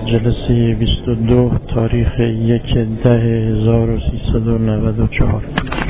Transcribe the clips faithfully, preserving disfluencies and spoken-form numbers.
جلسه بیست و دو تاریخ یک ده هزار و سیصد و نود و چهار.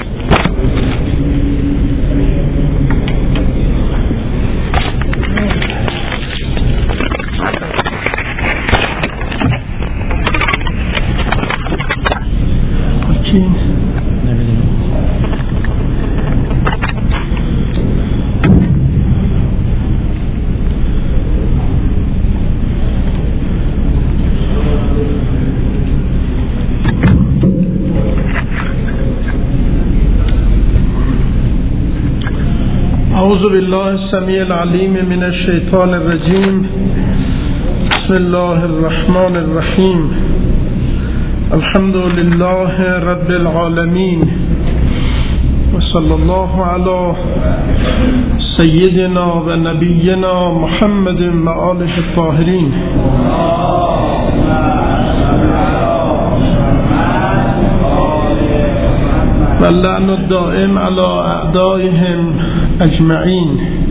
أعوذ بالله السميع العليم من الشيطان الرجيم. بسم الله الرحمن الرحيم. الحمد لله رب العالمين، وصلى الله على سيدنا ونبينا محمد وآله الطاهرين. واللعن الدائم على أعدائهم اجمعین.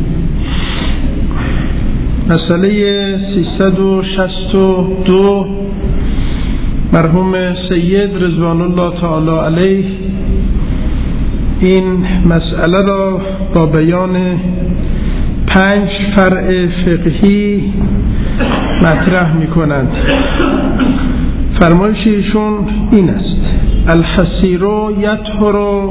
مسئله سیصد و شصت و دو مرحوم سید رضوان الله تعالی علیه این مسئله را با بیان پنج فرع فقهی مطرح می کنند. فرمایش ایشون این است: الحصیر یطهر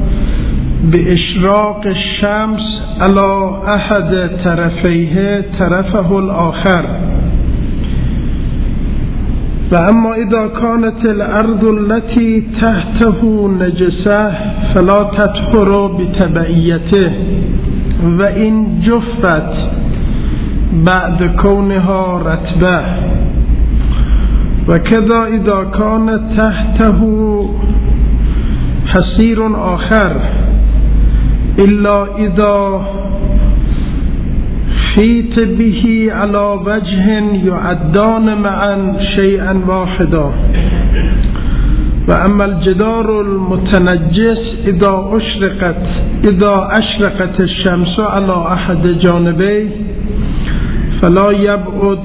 باشراق الشمس على احد طرفیه طرفه الاخر، و اما اذا كانت الارض التي تحته نجسه فلا تطهر بتبعیته و ان جفت بعد كونها رطبه، و كذا اذا كان تحته حصير آخر إلا إذا خيط به على وجه يعدان معا شيئا واحدا، وأما الجدار المتنجس إذا أشرقت إذا أشرقت الشمس على أحد جانبيه فلا يبعد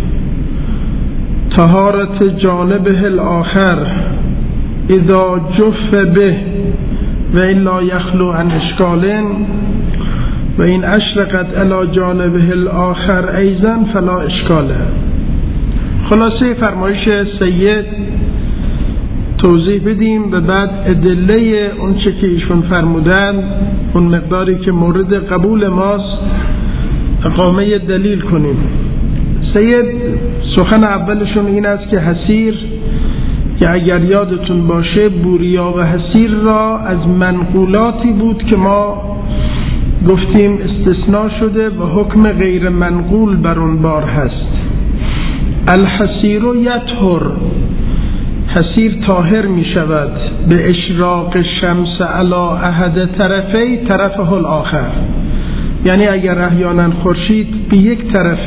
طهارة جانبه الآخر إذا جف به و الا یخلو عن اشکال، و این اشرقت علی جانبه الاخر ایضا فلا اشکاله. خلاصه فرمایش سید توضیح بدیم و بعد ادله اون چه که ایشون فرمودن، اون مقداری که مورد قبول ماست، اقامه دلیل کنیم. سید سخن اولشون این است که حصیر، که اگر یادتون باشه بوریا و حصیر را از منقولاتی بود که ما گفتیم استثناء شده و حکم غیر منقول بر اون بار هست. الحصیر یطهر، حصیر طاهر می شود به اشراق شمس علی احد طرفی طرفه الاخر، یعنی اگر احیانا خورشید به یک طرف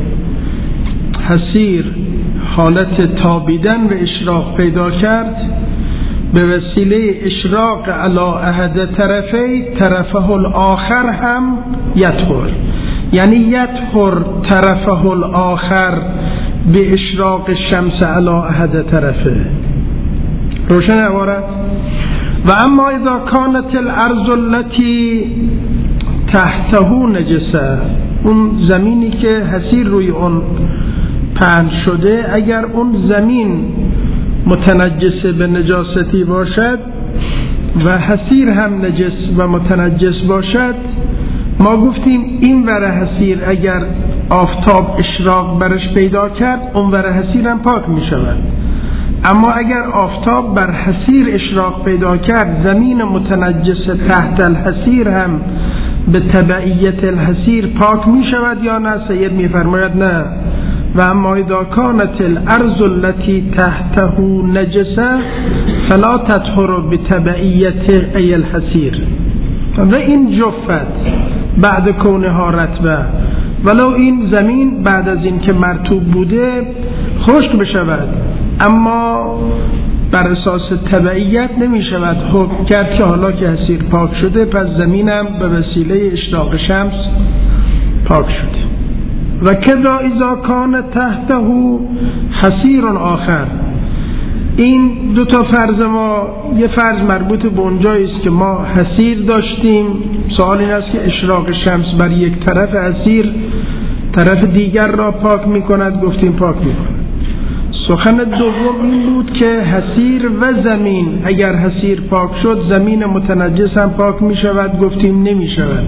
حصیر حالت تابیدن و اشراق پیدا کرد، به وسیله اشراق علی احد طرفی طرفه الاخر هم یطهر، یعنی یطهر طرفه الاخر به اشراق الشمس علی احد طرفه. روشن عبارت؟ و اما اذا كانت الارض التي تحته نجسه، اون زمینی که حصیر روی اون پهن شده، اگر اون زمین متنجس به نجاستی باشد و حصیر هم نجس و متنجس باشد، ما گفتیم این ور حصیر اگر آفتاب اشراق برش پیدا کرد اون ور حصیر هم پاک می شود. اما اگر آفتاب بر حصیر اشراق پیدا کرد، زمین متنجس تحت الحصیر هم به تبعیت الحصیر پاک می شود یا نه؟ سید می فرماید نه. و اما اذا كانت الارض التي تحته نجسه فلا تطهر بتبعیت ای الحصیر و این جفت بعد کونها رطبه، ولو این زمین بعد از این که مرطوب بوده خشک بشود، اما بر اساس تبعیت نمی شود حکم کرد که حالا که حصیر پاک شده پس زمینم به وسیله اشراق شمس پاک شده. و کذا اذا کان تحته حسیر آخر. این دو تا فرض ما، یه فرض مربوط به اونجایی است که ما حسیر داشتیم. سوال این است که اشراق شمس بر یک طرف حسیر طرف دیگر را پاک میکند، گفتیم پاک میکند. سخن دوم این بود که حسیر و زمین، اگر حسیر پاک شد زمین متنجس هم پاک میشود، گفتیم نمیشود.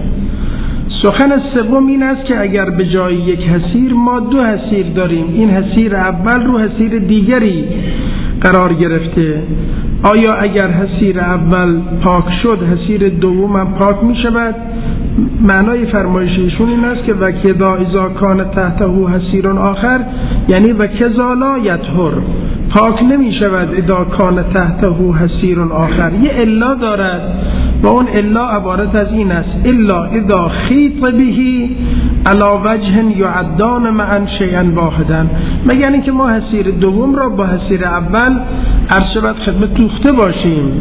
سخن سوم این است که اگر به جای یک حسیر ما دو حسیر داریم، این حسیر اول رو حسیر دیگری قرار گرفته، آیا اگر حسیر اول پاک شد حسیر دوم هم پاک می شود؟ معنای فرمایش ایشون این است که وکذا اذا کان تحته حسیر آخر، یعنی وکذا لا یطهر، پاک نمی شود اذا کان تحته حسیر آخر. یه الا دارد و اون الا عبارت از این است: الا اذا خیط بهی علی وجه یعدان معا شیئا واحدا، مگر اینکه ما حسیر دوم را با حسیر اول عرض شود خدمت دوخته باشیم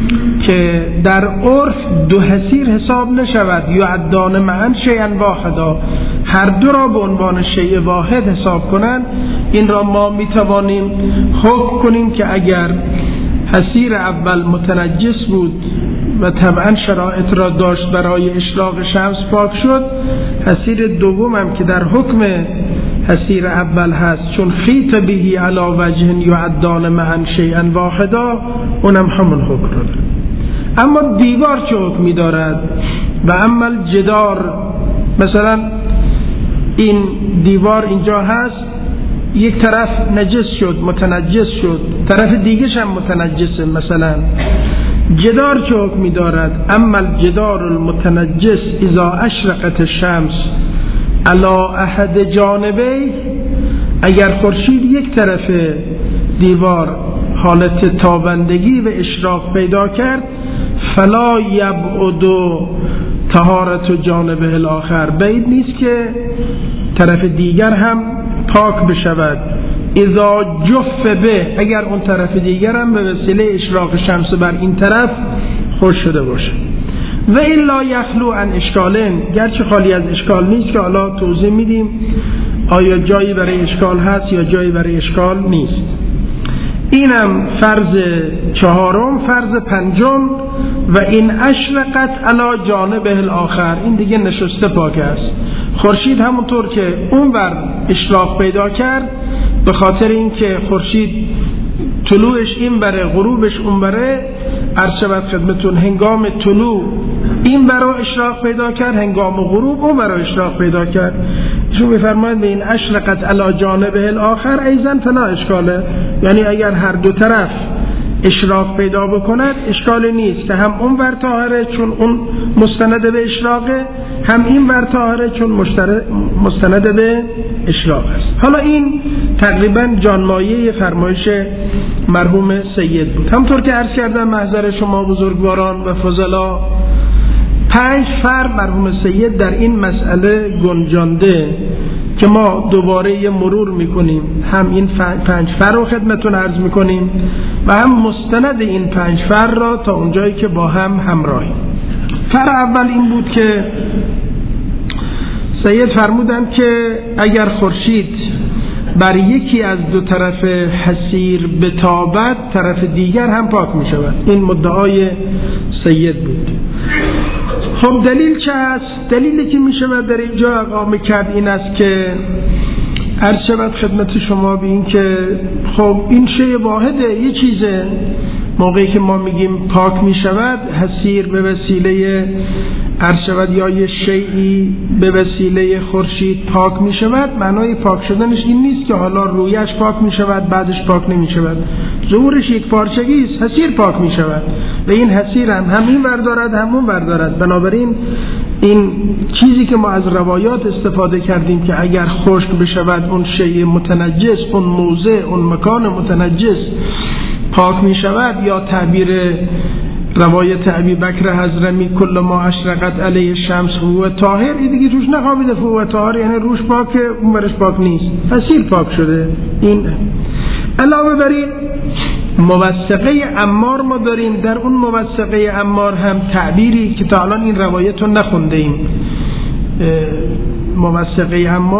که در عرف دو حسیر حساب نشود، یعدان معا شیئا واحدا، هر دو را به عنوان شیء واحد حساب کنند. این را ما میتوانیم حکم کنیم که اگر حسیر اول متنجس بود و طبعا شرایط را داشت برای اشراق شمس پاک شد، حسیر دوم هم که در حکم حسیر اول هست چون خیط بهی علی وجه یعدان معا شیئا واحدا، اونم همون حکم را دارد. اما دیوار چه حکمی دارد؟ و اما الجدار، مثلا این دیوار اینجا هست، یک طرف نجس شد، متنجس شد، طرف دیگه هم متنجسه. مثلا جدار چه حکمی دارد؟ اما الجدار المتنجس اذا اشرقت الشمس علی احد جانبی، اگر خورشید یک طرف دیوار حالت تابندگی و اشراق پیدا کرد، فلا یبعد طهارت جانبه الاخر، بعید نیست که طرف دیگر هم پاک بشود. اذا جف به، اگر اون طرف دیگر هم به وسیله اشراق شمس بر این طرف خوش شده باشه. و الا یخلو عن اشکالین، گرچه خالی از اشکال نیست که حالا توضیح میدیم آیا جایی برای اشکال هست یا جایی برای اشکال نیست. اینم فرض چهارم. فرض پنجم: و این اشرقت علی جانبه الاخر، این دیگه نشسته پاک است. خورشید همونطور که اون بر اشراق پیدا کرد، به خاطر اینکه خورشید طلوعش این بره غروبش اون بره، عرض شود خدمتون هنگام طلوع این برا اشراق پیدا کرد، هنگام غروب اون برا اشراق پیدا کرد. ایشون میفرماید به این اشرقت علی جانبه الاخر ایضا فلا اشکاله، یعنی اگر هر دو طرف اشراق پیدا بکند اشکال نیست که هم اون بر طاهره چون اون مستند به اشراقه، هم این بر طاهره چون مستند به اشراق است. حالا این تقریبا جانمایه فرمایش مرحوم سید بود. همطور که عرض کردم محضر شما بزرگواران و فضلا، پنج فرق مرحوم سید در این مسئله گنجانده که ما دوباره یه مرور میکنیم، هم این پنج فرق رو خدمتون عرض میکنیم و هم مستند این پنج فرق را تا اونجایی که با هم همراهیم. فرق اول این بود که سید فرمودند که اگر خورشید بر یکی از دو طرف حسیر بتابد، طرف دیگر هم پاک می شود. این مدعای سید بود. خب دلیل چه است؟ دلیلی که می شود در اینجا اقامه کرد این است که عرض شود خدمت شما به این که خب این شیء واحده، یه چیزه. موقعی که ما میگیم پاک می شود، حسیر به وسیله عرض شود یا یه شیئی به وسیله خورشید پاک می شود، معنای پاک شدنش این نیست که حالا رویش پاک می شود بعدش پاک نمی شود. ظهورش یک پارچگی است، حسیر پاک می شود و این حسیر هم همین بردارد همون بردارد. بنابراین این چیزی که ما از روایات استفاده کردیم که اگر خشک بشود اون شیء متنجس، اون موضع، اون مکان متنجس پاک می شود، یا تعبیر روایت ابی بکر حضرمی کل ما اشرقت علیه شمس هو طاهر، این دیگه روش نخوابیده، هو طاهر یعنی روش پاکه اون برش پاک نیست، حسیر پاک شده. این علاوه بر این موثقه عمار ما داریم، در اون موثقه عمار هم تعبیری که تا الان این روایت رو نخونده ایم، موثقه عمار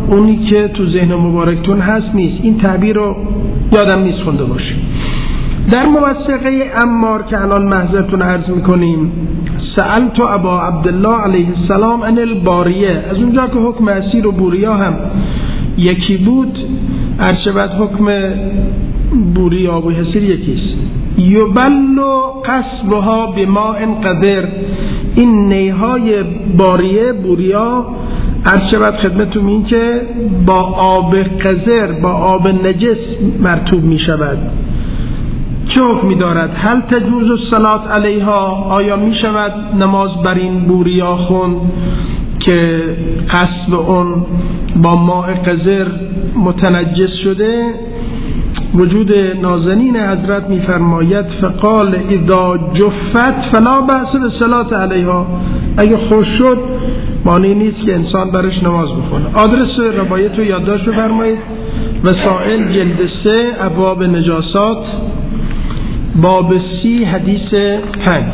اونی که تو ذهن مبارکتون هست نیست. این تعبیر رو یادم نیست خونده باشه. در موثقه عمار که الان محضرتون عرض میکنیم، سألت ابا عبدالله علیه السلام عن الباریه، از اونجا که حکم اسیر و بوریا هم یکی بود، ارشبت حکم بوریا و حسیر یکیست. یبلو قصبها بماء قدر، این نیهای باریه بوریا ارشبت خدمتون این که با آب قذر، با آب نجس مرطوب می شود. چه حکمی دارد؟ هل تجوز الصلاة علیها، آیا می شود نماز بر این بوریا خون که قصب اون با ماء قذر متنجس شده؟ وجود نازنین حضرت می فرماید فقال اذا جفت فلا بأس بالصلاة علیها، اگه خوش شد مانعی نیست که انسان برش نماز بخونه. آدرس روایت رو یادداشت بفرمایید. وسائل جلد سه ابواب نجاسات باب سی حدیث پنج.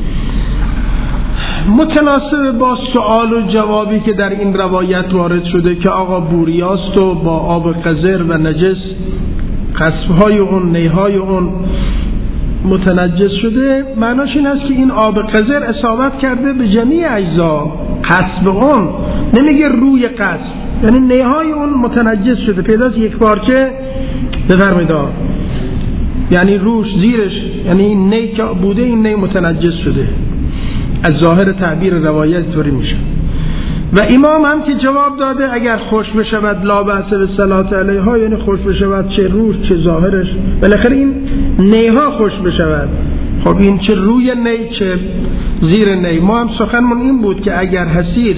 متناسب با سوال و جوابی که در این روایت وارد شده که آقا بوریاست و با آب قذر و نجس قصبهای اون نیهای اون متنجس شده، معناش این است که این آب قذر اصابت کرده به جمیع اجزا. قصب اون نمیگه روی قصب، یعنی نیهای اون متنجس شده، پیداست یک پارچه بفرمایید، یعنی روش زیرش، یعنی این نی که بوده این نی متنجس شده. از ظاهر تعبیر روایت طوری میشه. و امام هم که جواب داده اگر خوش بشود لا بأس بالصلاة علیها، یعنی خوش بشود چه روش چه ظاهرش، بالاخره این نیها خوش بشود. خب این چه روی نی چه زیر نی. ما هم سخنمون این بود که اگر حسیر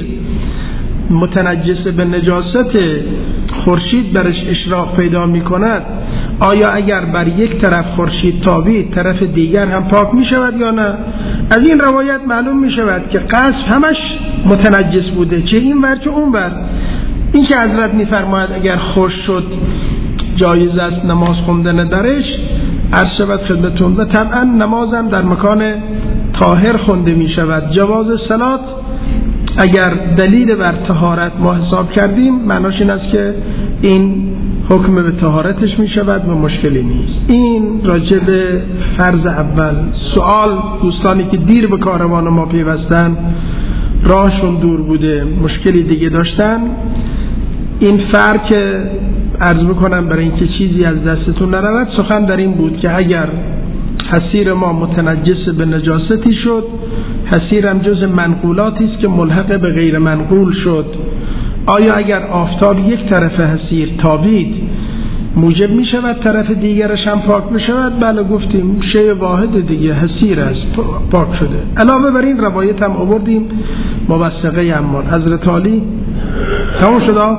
متنجس به نجاست خورشید برش اشراق پیدا می کند، آیا اگر بر یک طرف خورشید تابید طرف دیگر هم پاک می شود یا نه؟ از این روایت معلوم می شود که قصب همش متنجس بوده، چه این ور چه اون ور. این که حضرت می فرماید اگر خوش شد جایز است نماز خوندن درش، عرض شود خدمتون. و طبعا نمازم در مکان طاهر خونده می شود. جواز صلات اگر دلیل بر طهارت ما حساب کردیم، معناش این است که این حکم به طهارتش می شود و مشکلی نیست. این راجع به فرض اول. سوال دوستانی که دیر به کاروان ما پیوستن، راهشون دور بوده، مشکلی دیگه داشتن، این فرق که عرض بکنم برای اینکه چیزی از دستتون نرود، سخن در این بود که اگر حسیر ما متنجس به نجاستی شد، حسیر هم جز منقولاتی است که ملحق به غیر منقول شد. آیا اگر آفتاب یک طرف حسیر تابید موجب می شود طرف دیگرش هم پاک بشود؟ بله گفتیم شیء واحد دیگه، حسیر است، پاک شده. علاوه بر این روایت هم آوردیم موثقه عمار. حضرت علی تمام شد.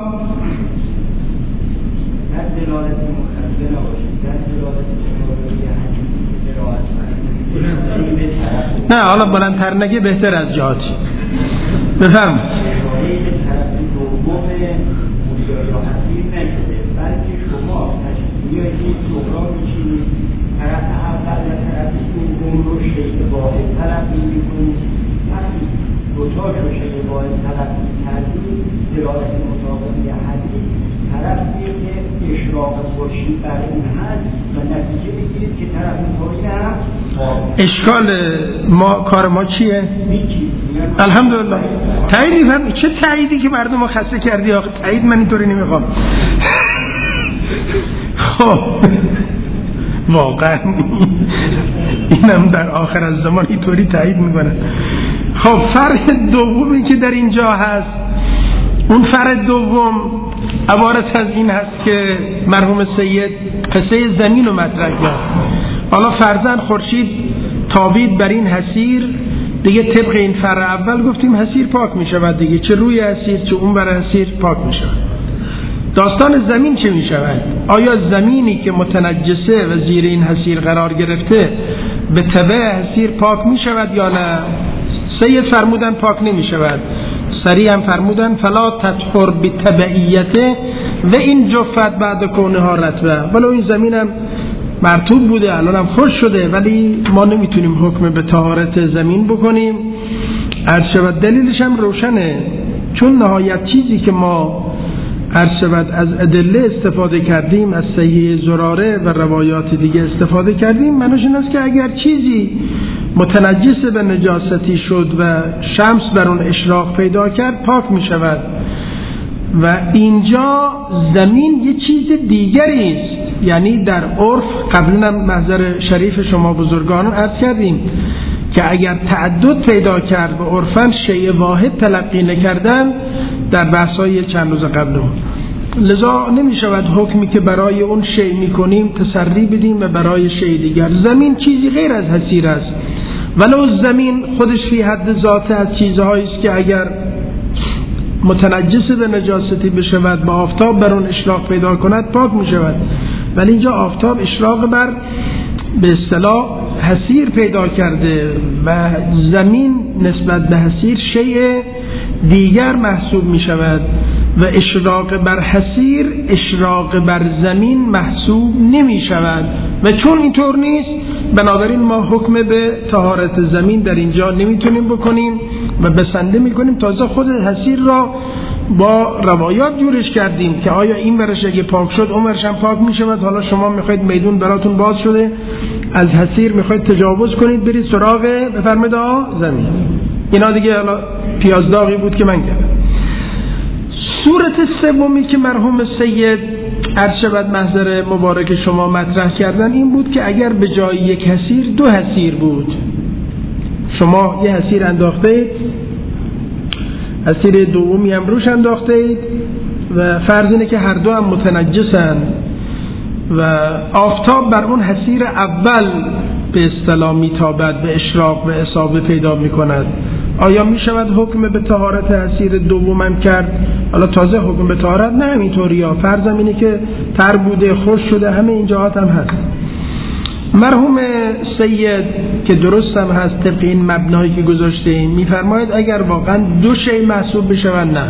نه حالا بلندتر نگه بهتر از جهات. بفرم. اشکال ما کار ما چیه؟ الحمدلله تایید میفهم. چه تاییدی که مردم ما خسته کردی آخه؟ تایید من اینطوری نمیخوام. خب واقعا اینم در آخر از زمان اینطوری تایید میکنن. خب فرق دومی که در اینجا هست، اون فرق دوم عبارت از این هست که مرحوم سید قصه زمین رو مطرح کرد. حالا فرضاً خورشید تابید بر این حسیر دیگه، طبق این فرع اول گفتیم حسیر پاک می شود دیگه، چه روی حسیر چه اون بر حسیر پاک می شود. داستان زمین چه می شود؟ آیا زمینی که متنجسه و زیر این حسیر قرار گرفته به تبع حسیر پاک می شود یا نه؟ سید فرمودن پاک نمی شود. سریع هم فرمودن فلا تطهر بتبعیته و این جفت بعد کونها رطبه. ولو این زمینم مرطوب بوده الان هم خوش شده، ولی ما نمیتونیم حکم به طهارت زمین بکنیم. عرض شود دلیلش هم روشنه، چون نهایت چیزی که ما هر شود از ادله استفاده کردیم، از صحیح زراره و روایات دیگه استفاده کردیم، معناش این است که اگر چیزی متنجس به نجاستی شد و شمس بر اون اشراق پیدا کرد پاک می شود. و اینجا زمین یه چیز دیگری است، یعنی در عرف قبلا محضر شریف شما بزرگان عرض کردیم که اگر تعدد پیدا کرد و عرفاً شیء واحد تلقی نکردن در بحث‌های چند روز قبل، لذا نمی شود حکمی که برای اون شیء می‌کنیم تسری بدیم و برای شیء دیگر. زمین چیزی غیر از حصیر است، ولو زمین خودش فی حد ذاته از چیزهایی است که اگر متنجس به نجاستی بشود با آفتاب بر اون اشراق پیدا کند پاک می شود. ولی اینجا آفتاب اشراق بر به اصطلاح حصیر پیدا کرده و زمین نسبت به حصیر شیء دیگر محسوب می شود و اشراق بر حصیر اشراق بر زمین محسوب نمی شود و چون اینطور نیست بنابراین ما حکم به طهارت زمین در اینجا نمیتونیم بکنیم و بسنده میکنیم. تازه خود حصیر را با روایات جورش کردیم که آیا این ورش اگه پاک شد اون ورش هم پاک میشود. حالا شما میخواید میدون براتون باز شده، از حصیر میخواید تجاوز کنید برید سراغ بفرمایید زمین. اینا دیگه حالا پیازداغی بود که من کردم. صورت سومی که مرحوم سید عرض شود محضر مبارک شما مطرح کردن این بود که اگر به جای یک حصیر دو حصیر بود، شما یه حصیر انداختید، حصیر دومی هم روش انداختید و فرض اینه که هر دو هم متنجسن و آفتاب بر اون حصیر اول به اصطلاح میتابد، به اشراق و اصابه پیدا میکند، آیا میشود حکم به طهارت حصیر دومم کرد؟ حالا تازه حکم به طهارت نه همینطوری ها، فرضم اینه که تر بوده خوش شده، همه این جهات هم هست. مرحوم سید که درست هم هست طبق این مبنایی که گذاشتیم میفرماید اگر واقعا دو شی محسوب بشون نه،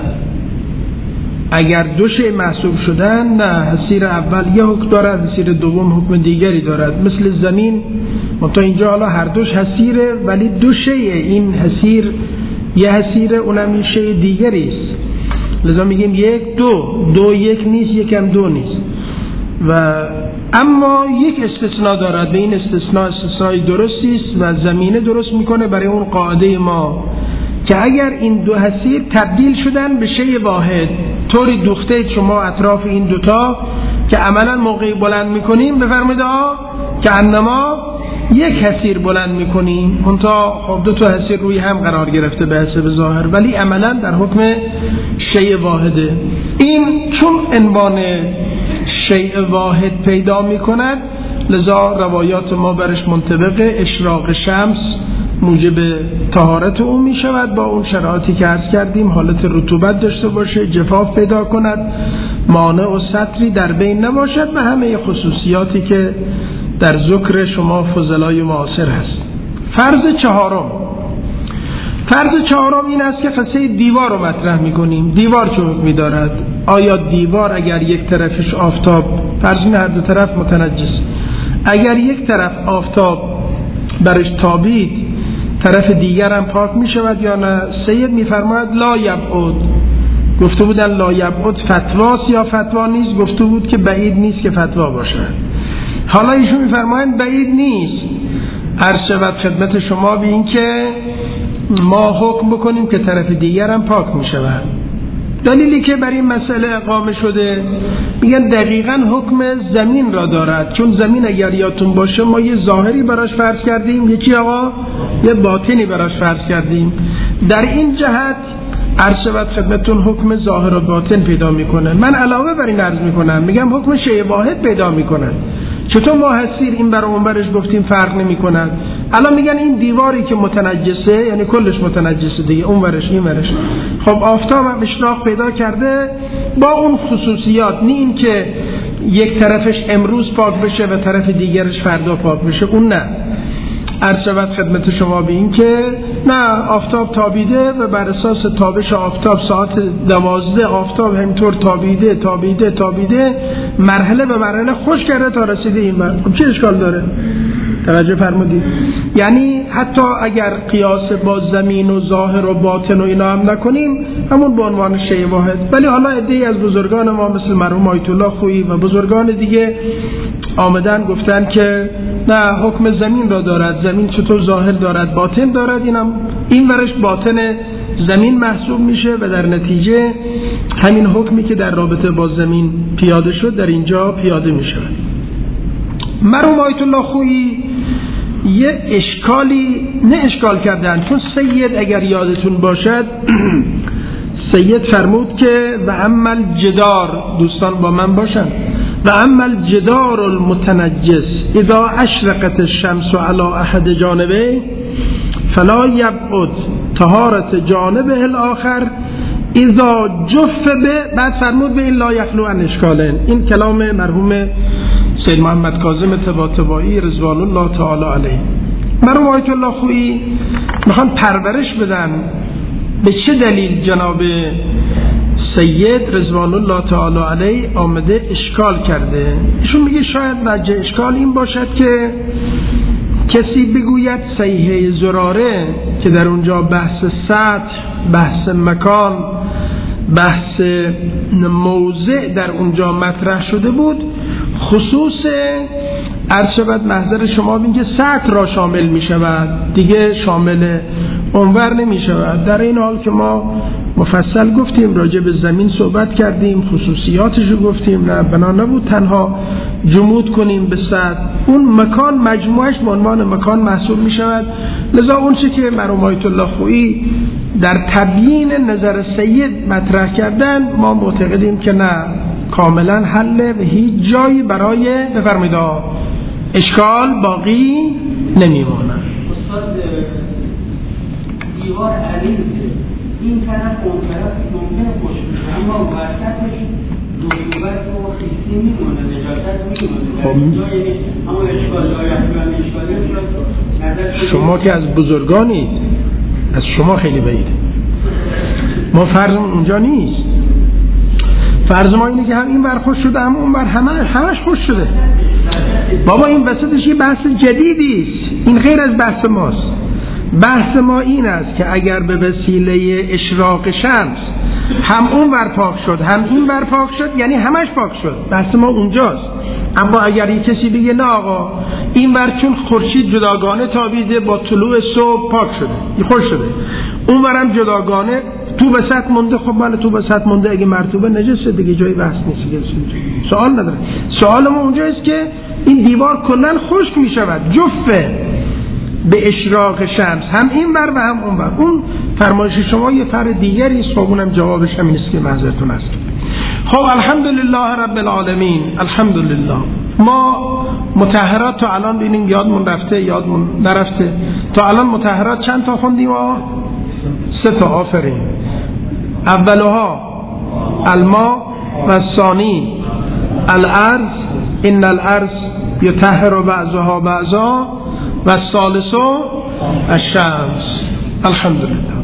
اگر دو شی محسوب شدن نه، حصیر اول یه حکم دارد، حصیر دوم حکم دیگری دارد. مثل زمین منتها اینجا حالا هر دوش حصیره ولی دو شیه، این حصیر یه حصیره اونم یه شی دیگری است، لذا میگیم یک دو، دو یک نیست، یکم دو نیست. و اما یک استثناء دارد، به این استثناء استثناء درستی است و زمینه درست میکنه برای اون قاعده ما که اگر این دو حصیر تبدیل شدن به شی واحد، طوری دوخته شما اطراف این دوتا که عملا موقعی بلند میکنیم بفرمایید که انما یک حصیر بلند میکنیم، منتها خب دو تا حصیر روی هم قرار گرفته به حسب ظاهر ولی عملا در حکم شی واحده. این چون عنوان شیء واحد پیدا میکند لذا روایات ما برش منطبق اشراق شمس موجب طهارت اون می شود با اون شرایطی که عرض کردیم، حالت رطوبت داشته باشه، جفاف پیدا کند، مانع و سطری در بین نباشد و همه خصوصیاتی که در ذکر شما فضلای معاصر هست. فرض چهارم فرض چهارم این است که قصه دیوار رو مطرح می کنیم. دیوار چه حکمی دارد؟ آیا دیوار اگر یک طرفش آفتاب، فرض این هر دو طرف متنجس، اگر یک طرف آفتاب برش تابید طرف دیگر هم پاک می شود یا نه؟ سید می فرماید لا یبعد. گفته بودن لا یبعد فتواست یا فتوا نیست؟ گفته بود که بعید نیست که فتوا باشد. حالا ایشون می فرماید بعید نیست. عرض شود خدمت شما به این که ما حکم بکنیم که طرف دیگر هم پاک می شود. دلیلی که برای این مسئله اقامه شده میگن دقیقاً حکم زمین را دارد، چون زمین اگر یادتون باشه ما یه ظاهری براش فرض کردیم، یکی آقا یه باطنی براش فرض کردیم. در این جهت عرض شود خدمتون حکم ظاهر و باطن پیدا میکنه. من علاوه بر این عرض میکنم میگم حکم شیء واحد پیدا میکنه. چطور ما حصیر این بر اون برش گفتیم فرق نمیکنه؟ الان میگن این دیواری که متنجسه یعنی کلش متنجسه دیگه، اون ورش این ورش، خب آفتاب هم اشراق پیدا کرده با اون خصوصیات، نه این که یک طرفش امروز پاک بشه و طرف دیگرش فردا پاک بشه، اون نه. عرض شود خدمت شما به این که نه، آفتاب تابیده و بر اساس تابش آفتاب ساعت دوازده آفتاب همینطور تابیده تابیده تابیده مرحله به مرحله خوش کرده تا رسیده این بر. خب چه اشکال داره؟ توجه فرمودید؟ یعنی حتی اگر قیاس با زمین و ظاهر و باطن و اینا هم نکنیم، همون به عنوان شیء واحد. ولی حالا عده‌ای از بزرگان ما مثل مرحوم آیت الله خویی و بزرگان دیگه آمدن گفتن که نه، حکم زمین را دارد، زمین چطور ظاهر دارد باطن دارد، اینم این ورش باطن زمین محسوب میشه و در نتیجه همین حکمی که در رابطه با زمین پیاده شد در اینجا پیاده میشه. مرحوم آیت الله خویی یه اشکالی نه اشکال کردن، چون سید اگر یادتون باشد سید فرمود که و اما الجدار، دوستان با من باشن، و اما الجدار المتنجس اذا اشرقت الشمس على احد جانبه فلا یبعد طهارت جانبه الاخر اذا جف به، بعد فرمود به این لا یخلو عن اشکالن. این کلام مرحوم سید محمد کاظم طباطبایی رضوان الله تعالی علیه. مرحوم آیت الله خویی میخوان پرورش بدن به چه دلیل جناب سید رضوان الله تعالی علیه آمده اشکال کرده. ایشون میگه شاید وجه اشکال این باشد که کسی بگوید صحیحه زراره که در اونجا بحث سطح، بحث مکان، بحث موضع در اونجا مطرح شده بود، خصوص عرض شود محضر شما بین که سطح را شامل می شود، دیگه شامل اونور نمی شود. در این حال که ما مفصل گفتیم، راجع به زمین صحبت کردیم، خصوصیاتش رو گفتیم، نه بنا نبود تنها جمود کنیم به سطح، اون مکان مجموعش به عنوان مکان محسوب می شود. لذا اون چه که مرحوم آیت الله خویی در تبیین نظر سید مطرح کردن، ما معتقدیم که نه، کاملا حل و هیچ جایی برای بفرمایید اشکال باقی نمیمونه. استاد دیوار علیزه، این طرف اون طرف ممکنه خوش بشه، اما وسطش رطوبت و خیسی میمونه، نجاست میمونه، اما اشکال داره، اشکال شما که از بزرگانید، از شما خیلی بعیده. ما فرض اونجا نیست. فرض ما اینه که هم این بر خوش شده هم اون بر همه همش خوش شده. بابا این وسطش یه بحث جدیدی است، این غیر از بحث ماست. بحث ما این است که اگر به وسیله اشراق شمس هم اون بر پاک شد هم این بر پاک شد، یعنی همش پاک شد. بحث ما اونجاست. اما اگر یک کسی بگه نه آقا این بر چون خورشید جداگانه تابیده با طلوع صبح پاک شده، این خوش شده، اون برم جداگانه تو به سطح مونده، خب بله تو به سطح مونده، اگه مرطوبه نجسه دیگه، جای بحث نیست، سوال نداره. سوال ما اونجا است که این دیوار کلن خشک می شود جفه به اشراق شمس، هم این بر و هم اون بر. اون فرمایش شما یه فرد دیگری است، خب اونم جوابش هم نیست که منظرتون است. خب الحمدلله رب العالمین، الحمدلله. ما مطهرات تا الان ببینیم یادمون رفته یادمون نرفته، تا الان مطهرات چند تا خوندیم؟ ما سه تا. آفرین. اولها الماء و ثانی الارض، ان الارض یطهر بعضها بعضا، و الثالث الشمس. الحمدلله.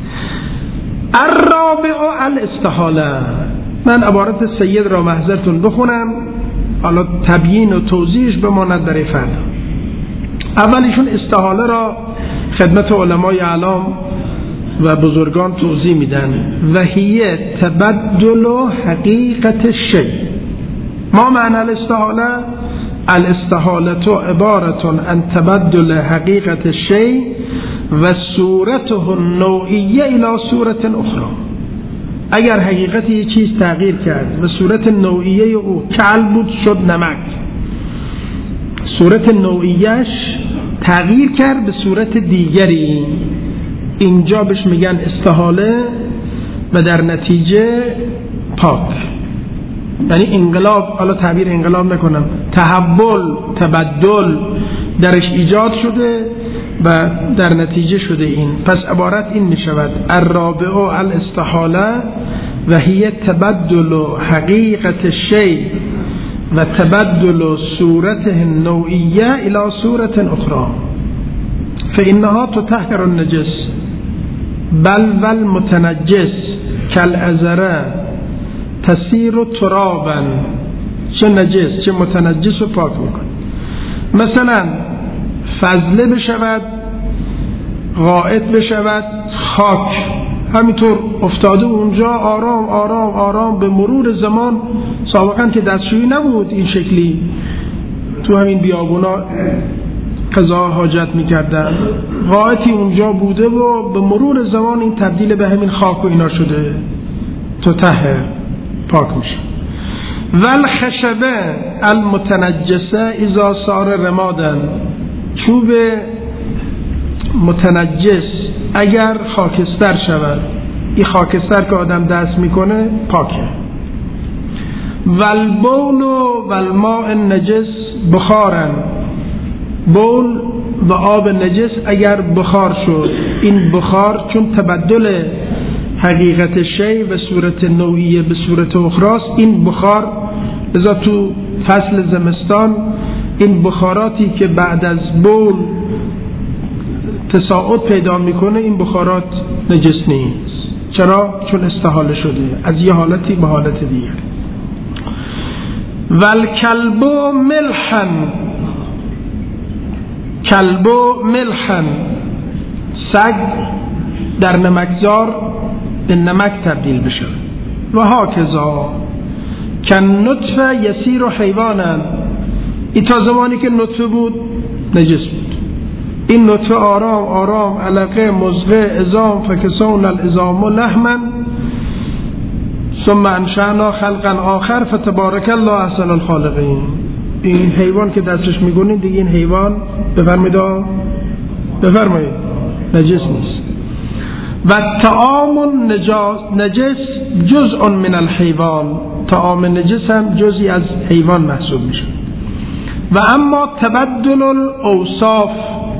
الرابع الاستحاله. من عبارت سید را محضرتون بخونم، حالا تبیین و توضیحش بماند در فردا. اولیشون استحاله را خدمت علمای اعلام و بزرگان توضیح میدن. و هی تبدل حقیقت شی. ما معنی الاستحاله؟ الاستحاله عبارت عن تبدل حقیقت شی و صورته النوعیه الى صورت اخرى. اگر حقیقت یک چیز تغییر کرد و صورت نوعیه او کل بود شد نمک، صورت نوعیهش تغییر کرد به صورت دیگری، اینجا بهش میگن استحاله و در نتیجه پاک. یعنی انقلاب، حالا تعبیر انقلاب نکنم، تحول، تبدل درش ایجاد شده و در نتیجه شده این. پس عبارت این می شود: الرابع الاستحاله و هی تبدل حقیقت شی و تبدل صورته النوعیه الى صورت اخرى فانها تطهر النجس بل والمتنجس کالعذره تسیر ترابا. چه نجس چه متنجس رو پاک میکن. مثلا فضله بشود، غائط بشود، خاک همینطور افتاده اونجا آرام آرام آرام به مرور زمان. سابقا که دستشویی نبود این شکلی، تو همین بیابونا قضا حاجت میکردن، غائطی اونجا بوده و به مرور زمان این تبدیل به همین خاک و اینا شده، تو ته پاک میشه. والخشبه المتنجسه اذا صار رمادا، چوب متنجس اگر خاکستر شود، این خاکستر که آدم دست میکنه پاکه. والبول والماء النجس بخارن، بول و آب نجس اگر بخار شد، این بخار چون تبدل حقیقت شی به صورت نوعیه به صورت اخراست، این بخار لذا تو فصل زمستان این بخاراتی که بعد از بول تصاعد پیدا میکنه، این بخارات نجس نیست. چرا؟ چون استحاله شده از یه حالتی به حالت دیگر. والکلب ملحن، کلب ملحن، سگ در نمکزار به نمک تبدیل بشه. و هاکذا کن نطفه یسیر و حیوانن، این تا زمانی که نطفه بود نجس بود، این نطفه آرام آرام علقه مضغه عظام فکسون العظام لحما ثم انشأنا خلقا آخر فتبارک الله احسن الخالقین. این حیوان که دستش میگونید دیگه این حیوان بفرمایید بفرمایید نجس نیست. و طعام نجس جزء من الحیوان، طعام نجس هم جزئی از حیوان محسوب میشه. و اما تبدل الاوصاف،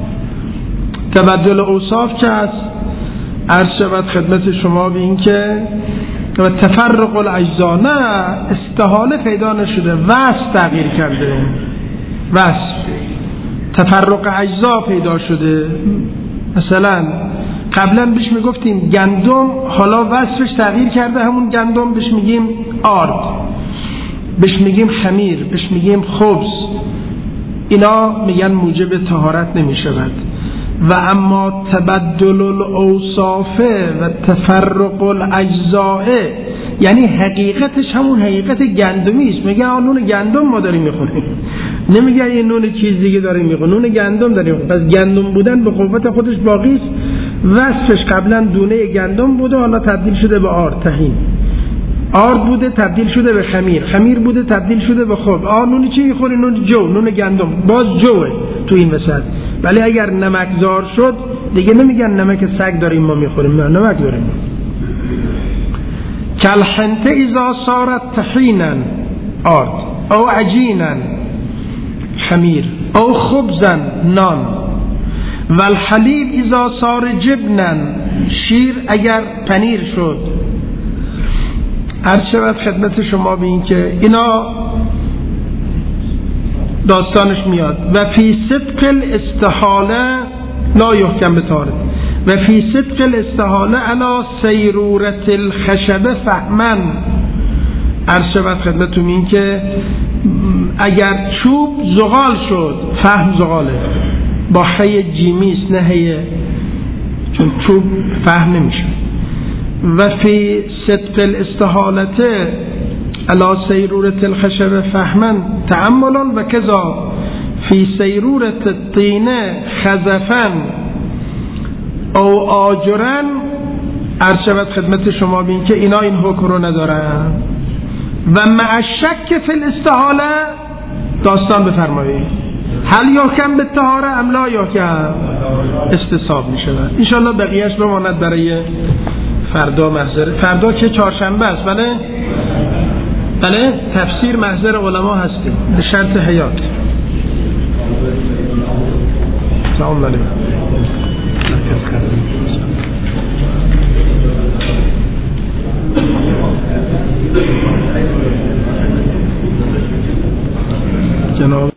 تبدل اوصاف که از عرض شود خدمت شما به این که و تفرق الاجزا، نه استحاله پیدا نشده، وصف تغییر کرده، وصف تفرق اجزا پیدا شده. مثلا قبلا بهش میگفتیم گندم، حالا وصفش تغییر کرده، همون گندم بهش میگیم آرد، بهش میگیم خمیر، بهش میگیم خبز. اینا میگن موجب طهارت نمیشود. و اما تبدل الاوصاف و تفرق الاجزاء، یعنی حقیقتش همون حقیقت گندمی است. میگه آن نون گندم ما داریم میخوریم، نمیگه یه نون چیز دیگه داریم میخوریم، نون گندم داریم. پس گندم بودن به قوت خودش باقی است. وصفش قبلا دونه گندم بوده، حالا تبدیل شده به آرد، طحین. آرد بوده تبدیل شده به خمیر، خمیر بوده تبدیل شده به خبز. آ نون چی میخوری؟ نون جو، نون گندم، باز جوه تو این وسط. ولی اگر نمکزار شد دیگه نمیگن نمک سگ داریم ما میخوریم، نه نمک داریم. کالحنطه اذا صارت طحینا آرد او عجینا خمیر او خبزا نان. والحلیب اذا صار جبنا، شیر اگر پنیر شد. عرض شود خدمت شما به این که اینا داستانش میاد. و فی صدق الاستحاله لا یحکم به طارق و فی صدق الاستحاله علی سیرورت الخشبه فهمن. عرض شود خدمتتون این که اگر چوب زغال شد، فهم زغاله با حی جیمیست نه حی، چون چوب فهم نمیشه. و فی صدق الاستحالته علی سیرورت الخشبه فهمن تعملا و کذا فی سیرورت الطینه خزفن او آجرن. عرض شود خدمت شما بین که اینا این حکم رو ندارن. و مع شک فی الاستحاله داستان بفرمایید هل یحکم به طهاره ام لا یحکم، استصحاب می شود. انشاءالله بقیهش بماند برای فردا محضر. فردا که چهارشنبه است، بله بله تفسیر محضر علما هستیم به شرط حیات. سلام علیکم.